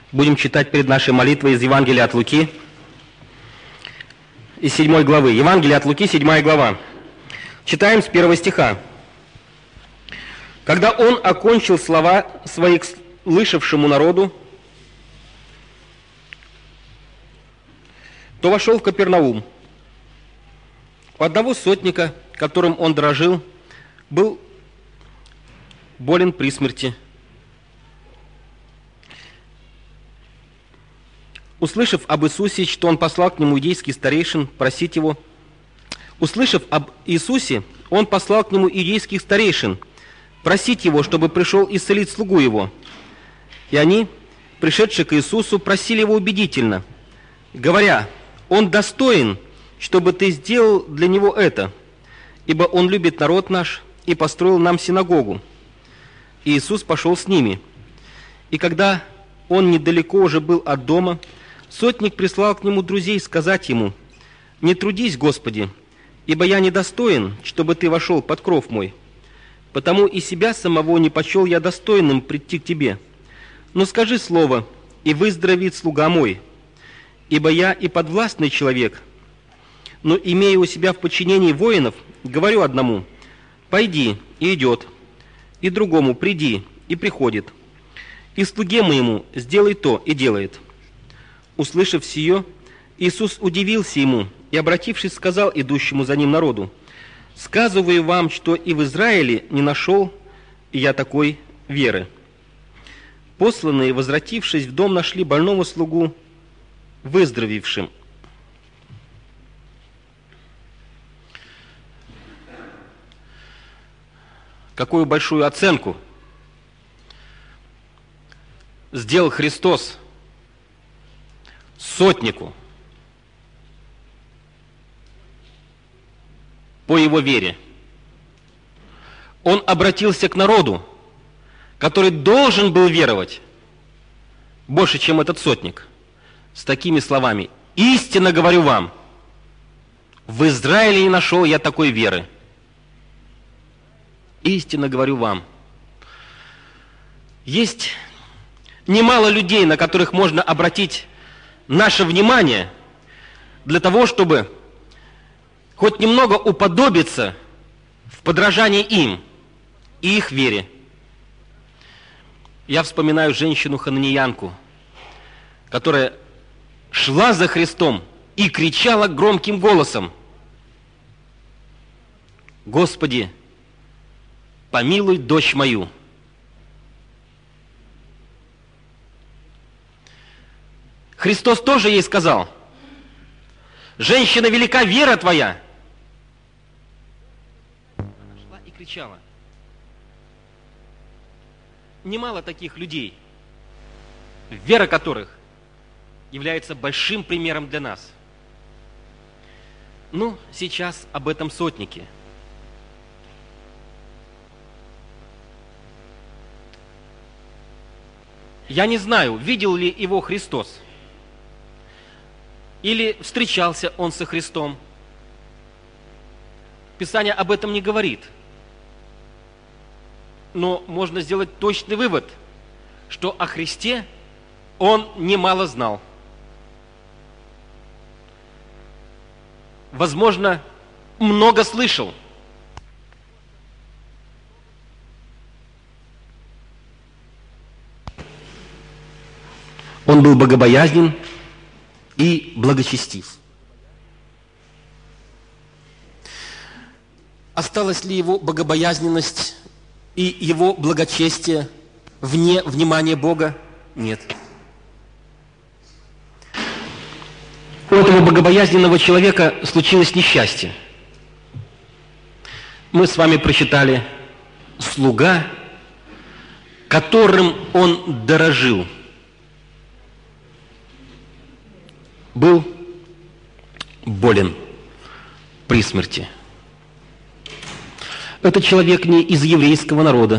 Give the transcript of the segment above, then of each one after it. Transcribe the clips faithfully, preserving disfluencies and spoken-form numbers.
Будем читать перед нашей молитвой из Евангелия от Луки, из седьмой главы. Евангелие от Луки, седьмая глава. Читаем с первого стиха. «Когда он окончил слова свои к слышавшему народу, то вошел в Капернаум. У одного сотника, которым он дорожил, был болен при смерти. Услышав об Иисусе, что он послал к нему иудейских старейшин просить его, услышав об Иисусе, он послал к нему иудейских старейшин просить его, чтобы пришел исцелить слугу его. И они, пришедшие к Иисусу, просили его убедительно, говоря: он достоин, чтобы ты сделал для него это, ибо он любит народ наш и построил нам синагогу. И Иисус пошел с ними. И когда он недалеко уже был от дома, сотник прислал к нему друзей сказать ему: «Не трудись, Господи, ибо я недостоин, чтобы ты вошел под кров мой. Потому и себя самого не почел я достойным прийти к тебе. Но скажи слово, и выздоровеет слуга мой. Ибо я и подвластный человек, но, имея у себя в подчинении воинов, говорю одному: пойди, и идет, и другому: приди, и приходит, и слуге моему: сделай то, и делает». Услышав сие, Иисус удивился ему и, обратившись, сказал идущему за ним народу: «Сказываю вам, что и в Израиле не нашел я такой веры». Посланные, возвратившись в дом, нашли больного слугу выздоровевшим. Какую большую оценку сделал Христос сотнику по его вере. Он обратился к народу, который должен был веровать больше, чем этот сотник, с такими словами: «Истинно говорю вам, в Израиле не нашел я такой веры». Истинно говорю вам. Есть немало людей, на которых можно обратить наше внимание для того, чтобы хоть немного уподобиться в подражании им и их вере. Я вспоминаю женщину-хананиянку, которая шла за Христом и кричала громким голосом: «Господи, помилуй дочь мою». Христос тоже ей сказал: «Женщина, велика вера твоя». Она шла и кричала. Немало таких людей, вера которых является большим примером для нас. Ну, сейчас об этом сотнике. Я не знаю, видел ли его Христос, или встречался он со Христом. Писание об этом не говорит. Но можно сделать точный вывод, что о Христе он немало знал. Возможно, много слышал. Он был богобоязнен и благочестив. Осталась ли его богобоязненность и его благочестие вне внимания Бога? Нет. У этого богобоязненного человека случилось несчастье. Мы с вами прочитали: слуга, которым он дорожил, был болен при смерти. Этот человек не из еврейского народа.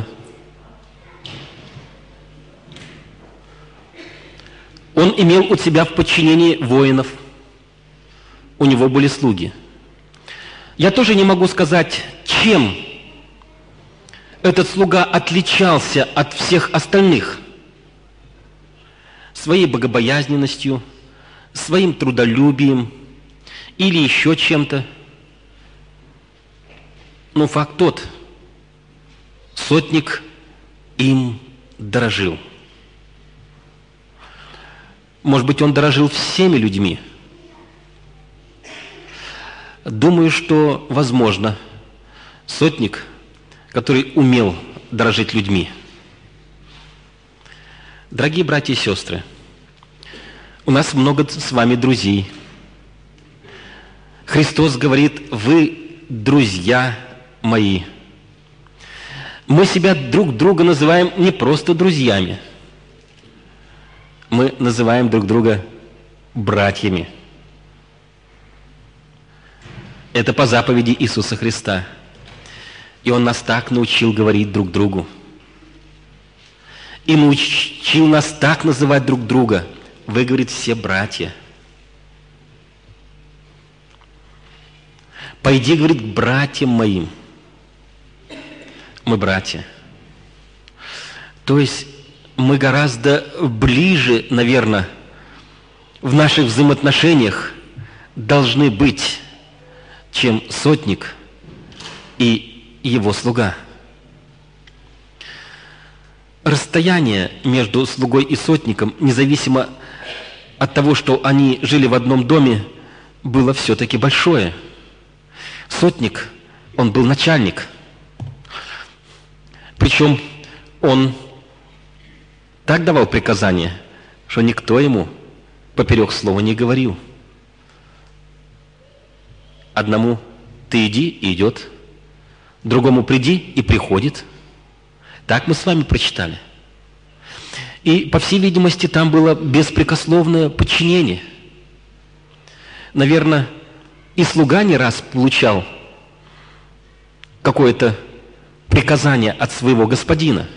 Он имел у себя в подчинении воинов. У него были слуги. Я тоже не могу сказать, чем этот слуга отличался от всех остальных. своей богобоязненностью, своим трудолюбием или еще чем-то. Но факт тот, сотник им дорожил. Может быть, он дорожил всеми людьми. Думаю, что, возможно, сотник, который умел дорожить людьми. Дорогие братья и сестры, у нас много с вами друзей. Христос говорит: вы друзья мои. Мы себя друг друга называем не просто друзьями. Мы называем друг друга братьями. Это по заповеди Иисуса Христа. И Он нас так научил говорить друг другу. И научил нас так называть друг друга. Вы, говорит, все братья. Пойди, говорит, к братьям моим. Мы братья. То есть мы гораздо ближе, наверное, в наших взаимоотношениях должны быть, чем сотник и его слуга. Расстояние между слугой и сотником, независимо от того, что они жили в одном доме, было все-таки большое. Сотник, он был начальник. Причем он так давал приказания, что никто ему поперек слова не говорил. Одному ты иди, и идет. Другому приди, и приходит. Так мы с вами прочитали. И, по всей видимости, там было беспрекословное подчинение. Наверное, и слуга не раз получал какое-то приказание от своего господина.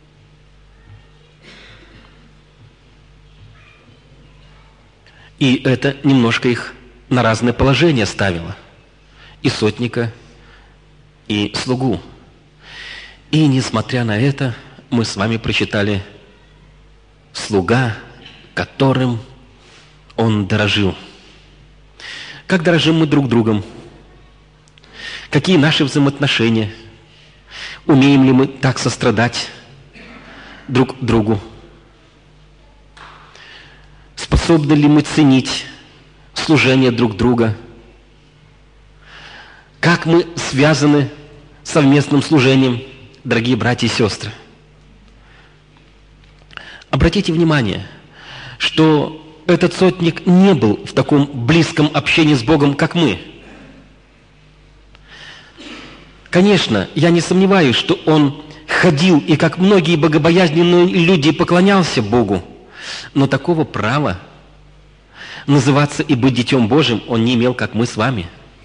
И это немножко их на разное положение ставило. И сотника, и слугу. И, несмотря на это, мы с вами прочитали: слуга, которым он дорожил. Как дорожим мы друг другом? Какие наши взаимоотношения? Умеем ли мы так сострадать друг другу? Способны ли мы ценить служение друг друга? Как мы связаны совместным служением, дорогие братья и сестры? Обратите внимание, что этот сотник не был в таком близком общении с Богом, как мы. Конечно, я не сомневаюсь, что он ходил и, как многие богобоязненные люди, поклонялся Богу, но такого права называться и быть Детем Божьим он не имел, как мы с вами.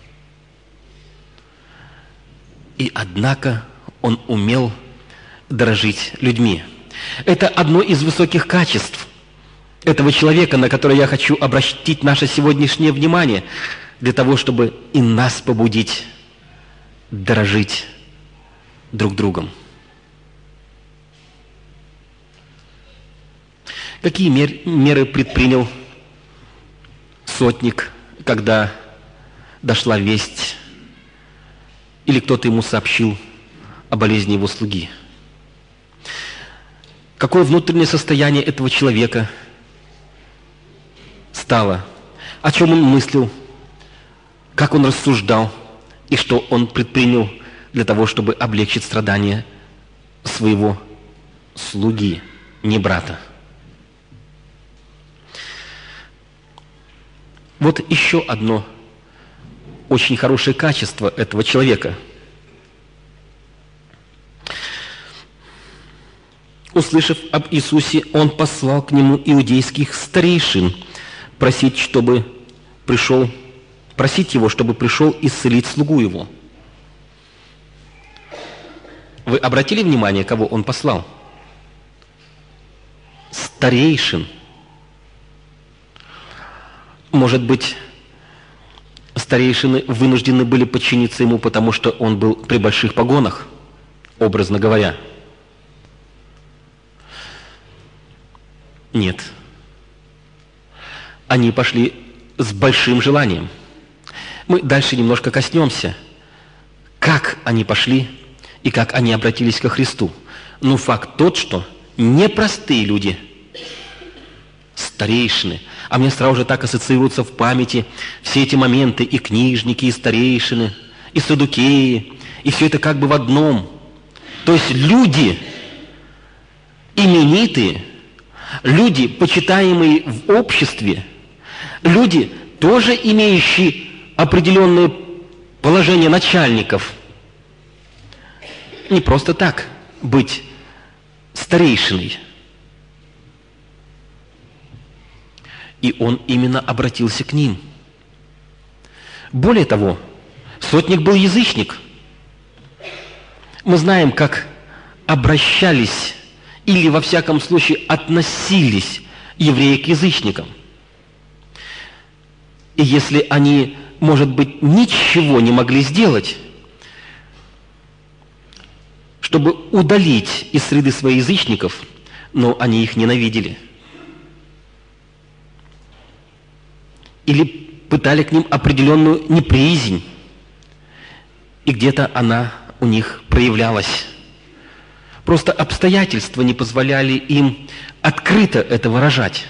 И однако он умел дорожить людьми. Это одно из высоких качеств этого человека, на которое я хочу обратить наше сегодняшнее внимание, для того, чтобы и нас побудить дорожить друг другом. Какие мер, меры предпринял сотник, когда дошла весть или кто-то ему сообщил о болезни его слуги? Какое внутреннее состояние этого человека стало? О чем он мыслил? Как он рассуждал? И что он предпринял для того, чтобы облегчить страдания своего слуги, не брата? Вот еще одно очень хорошее качество этого человека. Услышав об Иисусе, он послал к нему иудейских старейшин просить, чтобы пришел, просить его, чтобы пришел исцелить слугу его. Вы обратили внимание, кого он послал? Старейшин. Может быть, старейшины вынуждены были подчиниться ему, потому что он был при больших погонах, образно говоря. Нет. они пошли с большим желанием. Мы дальше немножко коснемся, как они пошли и как они обратились ко Христу. Но факт тот, что непростые люди, старейшины, а мне сразу же так ассоциируются в памяти все эти моменты, и книжники, и старейшины, и саддукеи, и все это как бы в одном. То есть люди именитые, люди, почитаемые в обществе, люди, тоже имеющие определенное положение начальников. Не просто так быть старейшиной. И он именно обратился к ним. Более того, сотник был язычник. Мы знаем, как обращались или, во всяком случае, относились евреи к язычникам. И если они, может быть, ничего не могли сделать, чтобы удалить из среды своих язычников, но они их ненавидели. Или пытали к ним определенную неприязнь, и где-то она у них проявлялась. Просто обстоятельства не позволяли им открыто это выражать.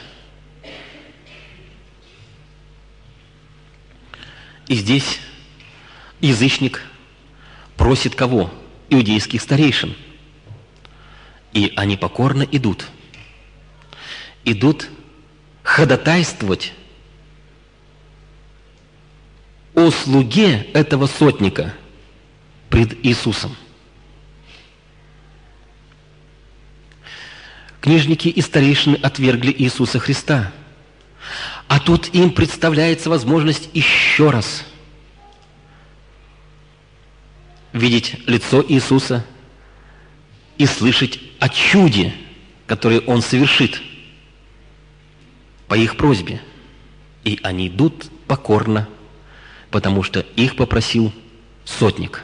И здесь язычник просит кого? Иудейских старейшин. И они покорно идут. Идут ходатайствовать о слуге этого сотника пред Иисусом. Книжники и старейшины отвергли Иисуса Христа. А тут им представляется возможность еще раз видеть лицо Иисуса и слышать о чуде, которое Он совершит по их просьбе. И они идут покорно, потому что их попросил сотник.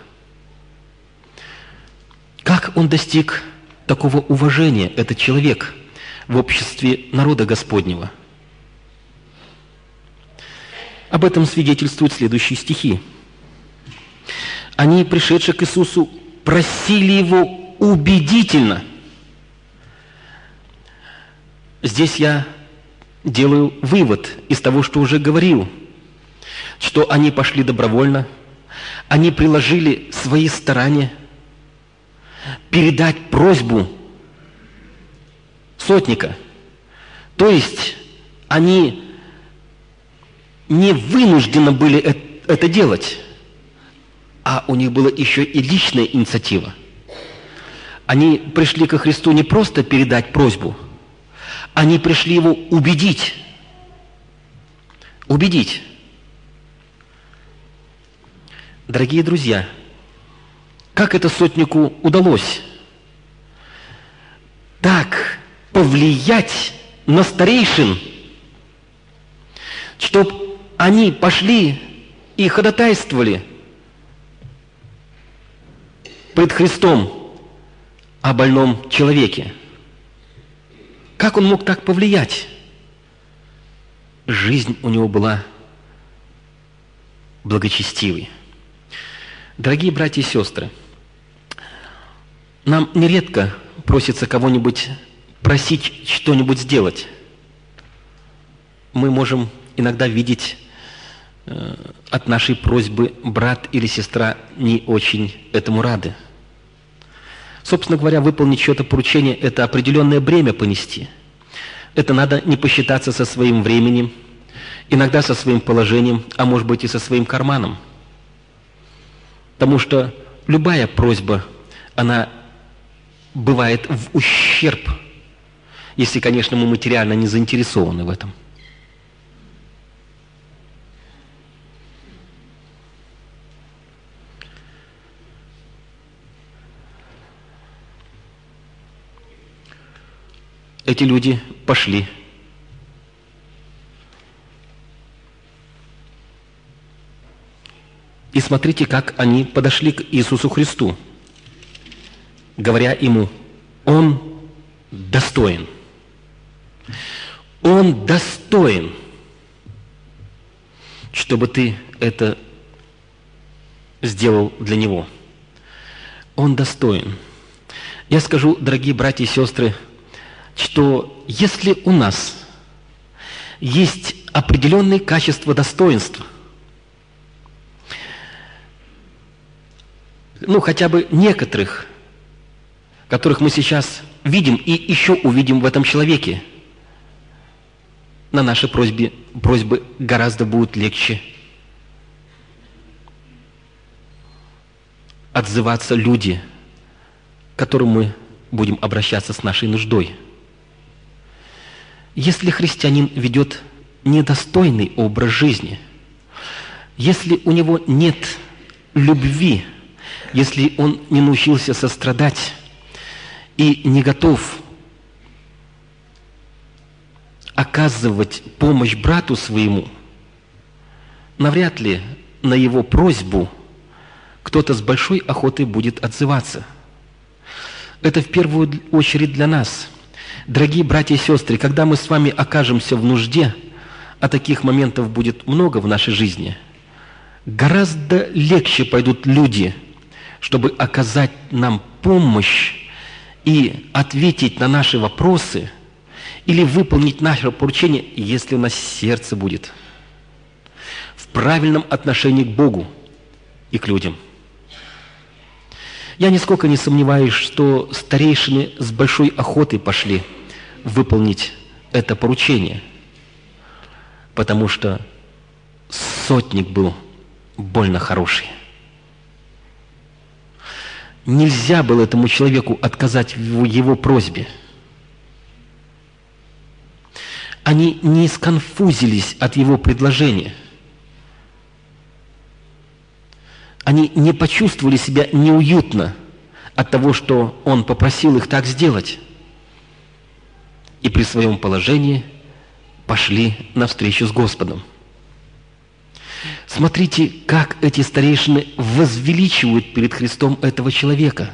Как он достиг такого уважения, этот человек, в обществе народа Господнего? Об этом свидетельствуют следующие стихи. Они, пришедшие к Иисусу, просили Его убедительно. Здесь я делаю вывод из того, что уже говорил, что они пошли добровольно, они приложили свои старания передать просьбу сотника. То есть они не вынуждены были это делать, а у них была еще и личная инициатива. Они пришли ко Христу не просто передать просьбу, они пришли Его убедить. Убедить. Дорогие друзья, как это сотнику удалось так повлиять на старейшин, чтобы они пошли и ходатайствовали пред Христом о больном человеке? Как он мог так повлиять? Жизнь у него была благочестивой. Дорогие братья и сестры, нам нередко просится кого-нибудь просить что-нибудь сделать. Мы можем иногда видеть э, от нашей просьбы брат или сестра не очень этому рады. Собственно говоря, выполнить чье-то поручение – это определенное бремя понести. Это надо не посчитаться со своим временем, иногда со своим положением, а может быть и со своим карманом. Потому что любая просьба, она бывает в ущерб, если, конечно, мы материально не заинтересованы в этом. Эти люди пошли. И смотрите, как они подошли к Иисусу Христу, говоря Ему: «Он достоин». Он достоин. чтобы ты это сделал для Него. Он достоин. Я скажу, дорогие братья и сестры, что если у нас есть определенные качества достоинства, ну, хотя бы некоторых, которых мы сейчас видим и еще увидим в этом человеке, на наши просьбы, просьбы гораздо будет легче отзываться люди, к которым мы будем обращаться с нашей нуждой. Если христианин ведет недостойный образ жизни, если у него нет любви, если он не научился сострадать и не готов оказывать помощь брату своему, навряд ли на его просьбу кто-то с большой охотой будет отзываться. Это в первую очередь для нас. Дорогие братья и сестры, когда мы с вами окажемся в нужде, а таких моментов будет много в нашей жизни, гораздо легче пойдут люди, чтобы оказать нам помощь и ответить на наши вопросы или выполнить наше поручение, если у нас сердце будет в правильном отношении к Богу и к людям. Я нисколько не сомневаюсь, что старейшины с большой охотой пошли выполнить это поручение, потому что сотник был больно хороший. Нельзя было этому человеку отказать в его просьбе. Они не сконфузились от его предложения. Они не почувствовали себя неуютно от того, что он попросил их так сделать. И при своем положении пошли навстречу с Господом. Смотрите, как эти старейшины возвеличивают перед Христом этого человека.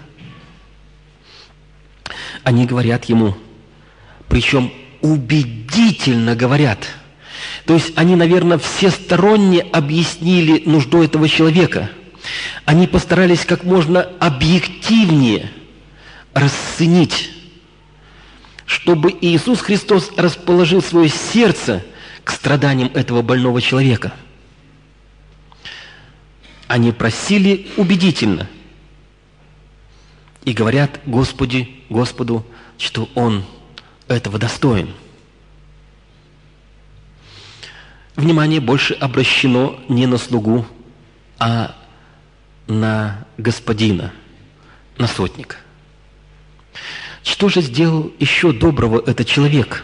Они говорят ему, причем убедительно говорят. То есть они, наверное, всесторонне объяснили нужду этого человека. Они постарались как можно объективнее расценить, чтобы Иисус Христос расположил свое сердце к страданиям этого больного человека. Они просили убедительно и говорят Господи, Господу, что Он этого достоин. Внимание больше обращено не на слугу, а на господина, на сотника. Что же сделал еще доброго этот человек?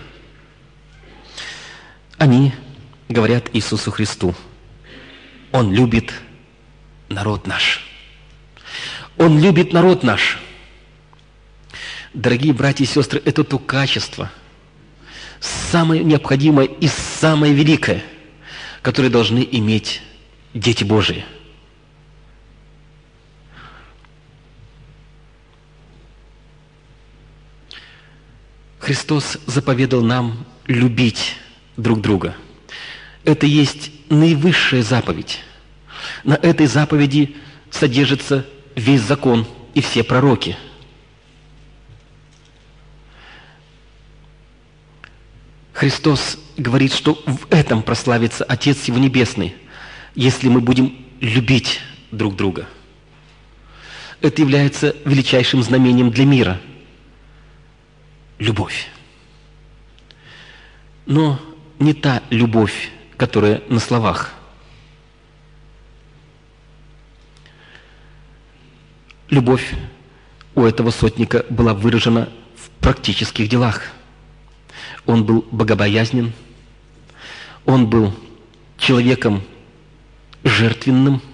Они говорят Иисусу Христу, Он любит народ наш. Он любит народ наш. Дорогие братья и сестры, это то качество, самое необходимое и самое великое, которое должны иметь дети Божии. Христос заповедал нам любить друг друга. Это есть наивысшая заповедь. На этой заповеди содержится весь закон и все пророки. Христос говорит, что в этом прославится Отец Его Небесный, если мы будем любить друг друга. Это является величайшим знамением для мира. Любовь. Но не та любовь, которая на словах. Любовь у этого сотника была выражена в практических делах. Он был богобоязнен, он был человеком жертвенным,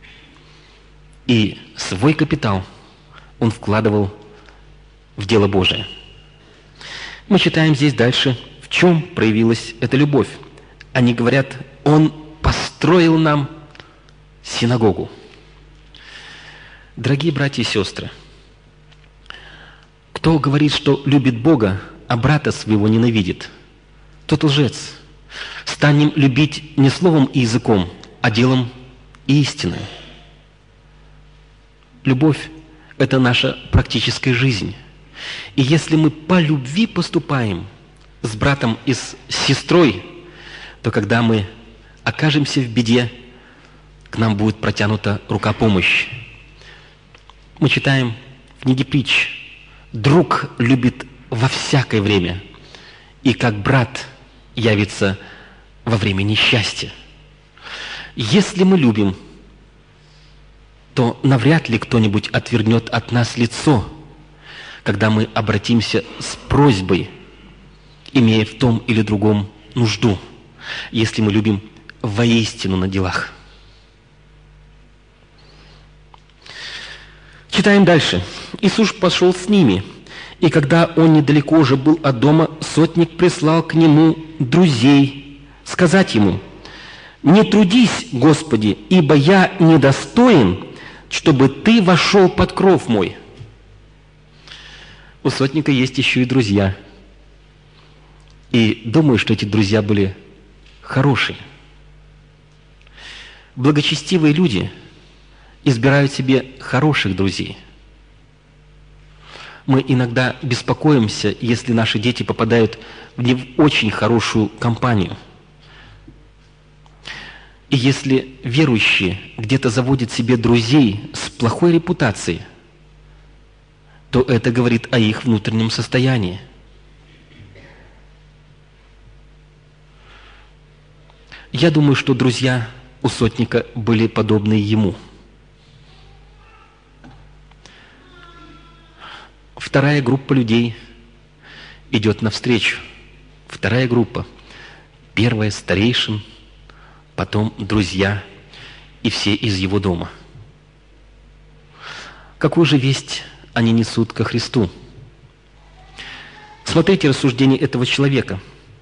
и свой капитал он вкладывал в дело Божие. Мы читаем здесь дальше, в чем проявилась эта любовь. Они говорят, Он построил нам синагогу. Дорогие братья и сестры, кто говорит, что любит Бога, а брата своего ненавидит, тот лжец. Станем любить не словом и языком, а делом истины. Любовь – это наша практическая жизнь. И если мы по любви поступаем с братом и с сестрой, то когда мы окажемся в беде, к нам будет протянута рука помощи. Мы читаем в книге Притч: «Друг любит во всякое время, и как брат явится во время несчастья». Если мы любим, то навряд ли кто-нибудь отвернет от нас лицо, когда мы обратимся с просьбой, имея в том или другом нужду, если мы любим воистину на делах. Читаем дальше. «Иисус пошел с ними, и когда он недалеко уже был от дома, сотник прислал к нему друзей сказать ему: „Не трудись, Господи, ибо я недостоин, чтобы ты вошел под кров мой“». У сотника есть еще и друзья. И думаю, что эти друзья были хорошие. Благочестивые люди избирают себе хороших друзей. Мы иногда беспокоимся, если наши дети попадают в не очень хорошую компанию. И если верующие где-то заводят себе друзей с плохой репутацией, то это говорит о их внутреннем состоянии. Я думаю, что друзья у сотника были подобны ему. Вторая группа людей идет навстречу. Вторая группа. Первая – старейшин, потом друзья и все из его дома. Какую же весть они несут ко Христу? Смотрите рассуждение этого человека.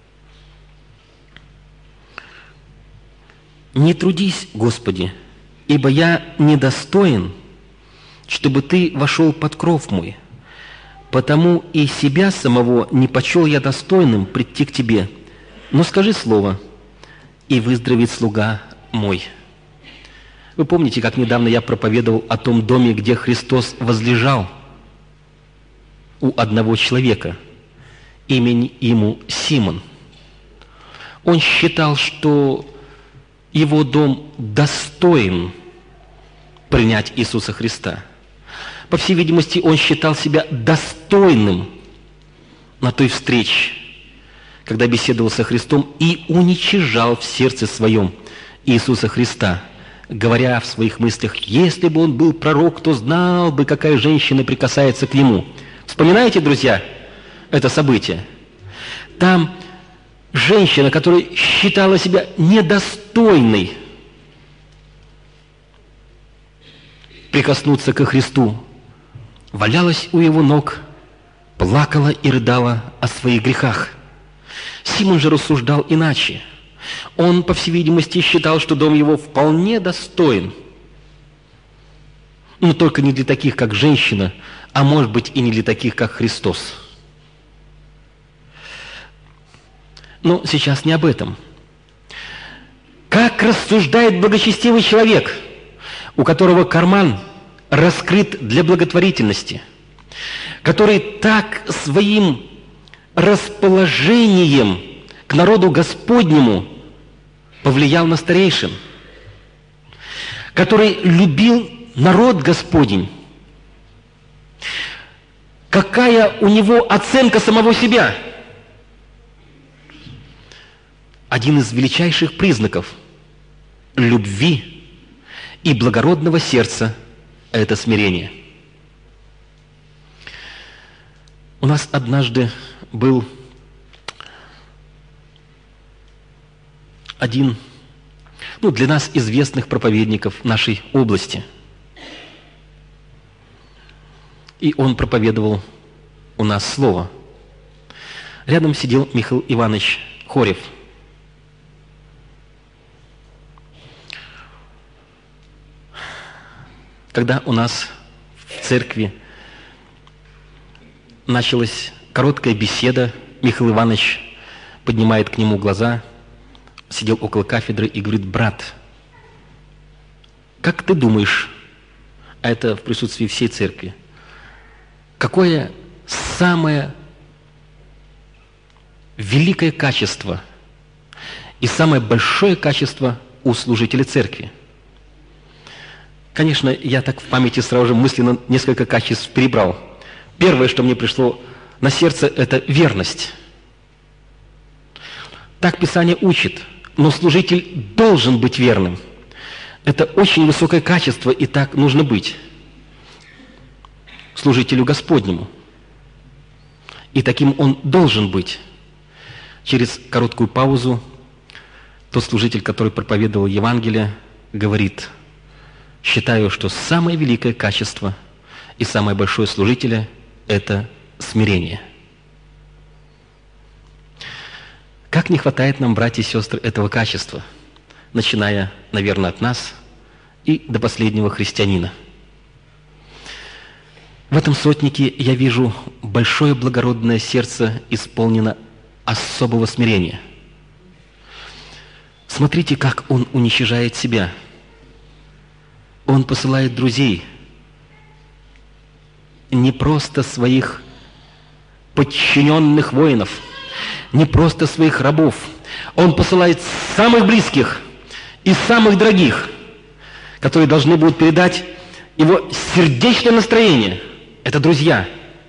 «Не трудись, Господи, ибо я недостоин, чтобы Ты вошел под кров мой. Потому и себя самого не почел я достойным прийти к Тебе. Но скажи слово, и выздоровеет слуга мой». Вы помните, как недавно я проповедовал о том доме, где Христос возлежал у одного человека, имени ему Симон. Он считал, что его дом достоин принять Иисуса Христа. По всей видимости, он считал себя достойным на той встрече, когда беседовал со Христом, и уничижал в сердце своем Иисуса Христа, говоря в своих мыслях: «Если бы он был пророк, то знал бы, какая женщина прикасается к нему». Вспоминаете, друзья, это событие? Там женщина, которая считала себя недостойной прикоснуться ко Христу, валялась у его ног, плакала и рыдала о своих грехах. Симон же рассуждал иначе. Он, по всей видимости, считал, что дом его вполне достоин, но только не для таких, как женщина, а может быть и не для таких, как Христос. Но сейчас не об этом. Как рассуждает благочестивый человек, у которого карман раскрыт для благотворительности, который так своим расположением к народу Господнему повлиял на старейшин, который любил народ Господень. Какая у него оценка самого себя? Один из величайших признаков любви и благородного сердца – это смирение. У нас однажды был один, ну, для нас известных проповедников нашей области. И он проповедовал у нас слово. Рядом сидел Михаил Иванович Хорев. Когда у нас в церкви началась короткая беседа, Михаил Иванович поднимает к нему глаза, сидел около кафедры и говорит: «Брат, Как ты думаешь, а это в присутствии всей церкви, какое самое великое качество и самое большое качество у служителя церкви? Конечно, я так в памяти сразу же мысленно несколько качеств перебрал. Первое, что мне пришло на сердце, это верность. Так Писание учит, но служитель должен быть верным. Это очень высокое качество, и так нужно быть служителю Господнему. И таким он должен быть. Через короткую паузу тот служитель, который проповедовал Евангелие, говорит: считаю, что самое великое качество и самое большое служителя – это смирение. Как не хватает нам, братья и сестры, этого качества, начиная, наверное, от нас и до последнего христианина. В этом сотнике я вижу большое благородное сердце, исполнено особого смирения. Смотрите, как он уничижает себя. Он посылает друзей, не просто своих подчиненных воинов, не просто своих рабов. Он посылает самых близких и самых дорогих, которые должны будут передать его сердечное настроение. Это друзья.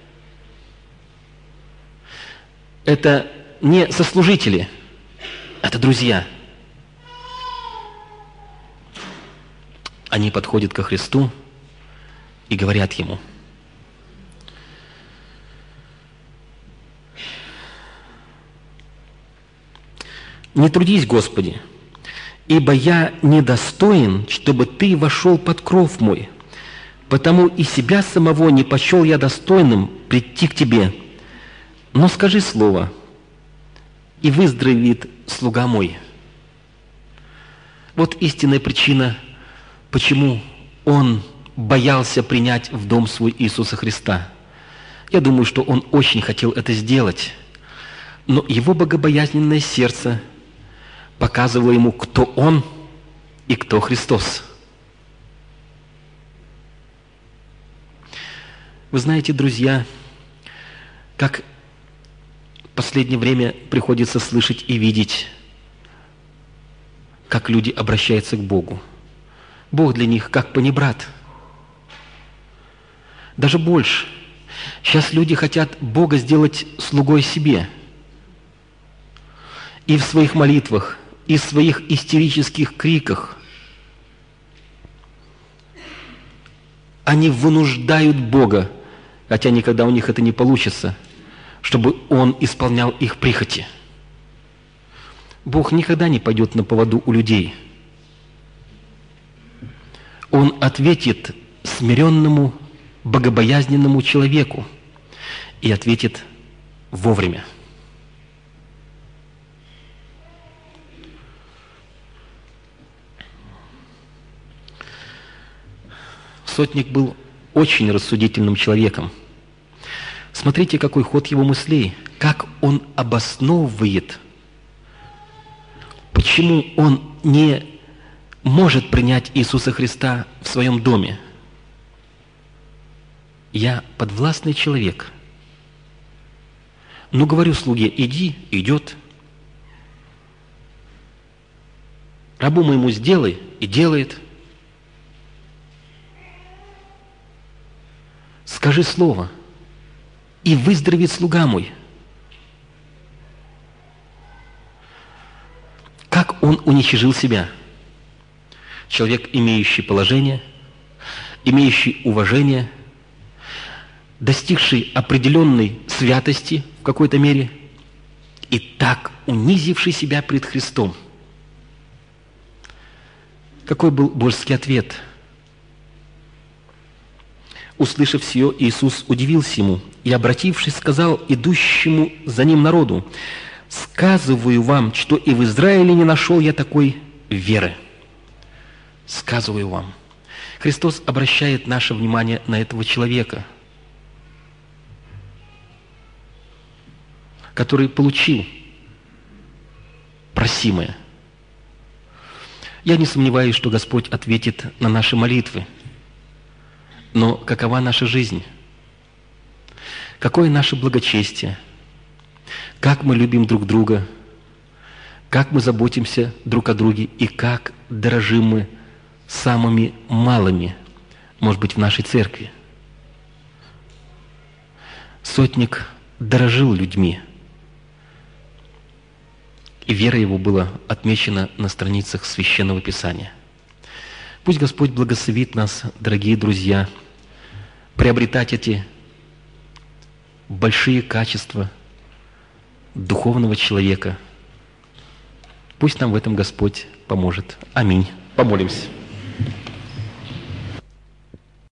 Это не сослужители, это друзья. Они подходят ко Христу и говорят Ему: «Не трудись, Господи, ибо я недостоин, чтобы Ты вошел под кров мой, потому и себя самого не почел я достойным прийти к Тебе. Но скажи слово, и выздоровеет слуга мой». Вот истинная причина, почему он боялся принять в дом свой Иисуса Христа. Я думаю, что он очень хотел это сделать, но его богобоязненное сердце показывало ему, кто он и кто Христос. Вы знаете, друзья, как в последнее время приходится слышать и видеть, как люди обращаются к Богу. Бог для них как панибрат. Даже больше. Сейчас люди хотят Бога сделать слугой себе. И в своих молитвах, и в своих истерических криках они вынуждают Бога, хотя никогда у них это не получится, чтобы Он исполнял их прихоти. Бог никогда не пойдет на поводу у людей. Он ответит смиренному, богобоязненному человеку и ответит вовремя. Сотник был очень рассудительным человеком. Смотрите, какой ход его мыслей, как он обосновывает, почему он не может принять Иисуса Христа в своем доме. Я подвластный человек. Но говорю слуге: иди, идет. Рабу моему сделай, и делает. Скажи слово, и выздоровеет слуга мой. Как он уничижил себя. Человек, имеющий положение, имеющий уважение, достигший определенной святости в какой-то мере и так унизивший себя пред Христом. Какой был божеский ответ? Услышав сие, Иисус удивился ему и, обратившись, сказал идущему за ним народу: «Сказываю вам, что и в Израиле не нашел я такой веры». Сказываю вам. Христос обращает наше внимание на этого человека, который получил просимое. Я не сомневаюсь, что Господь ответит на наши молитвы. Но какова наша жизнь? Какое наше благочестие? Как мы любим друг друга? Как мы заботимся друг о друге? И как дорожим мы самыми малыми, может быть, в нашей церкви? Сотник дорожил людьми, и вера его была отмечена на страницах Священного Писания. Пусть Господь благословит нас, дорогие друзья, приобретать эти большие качества духовного человека. Пусть нам в этом Господь поможет. Аминь. Помолимся.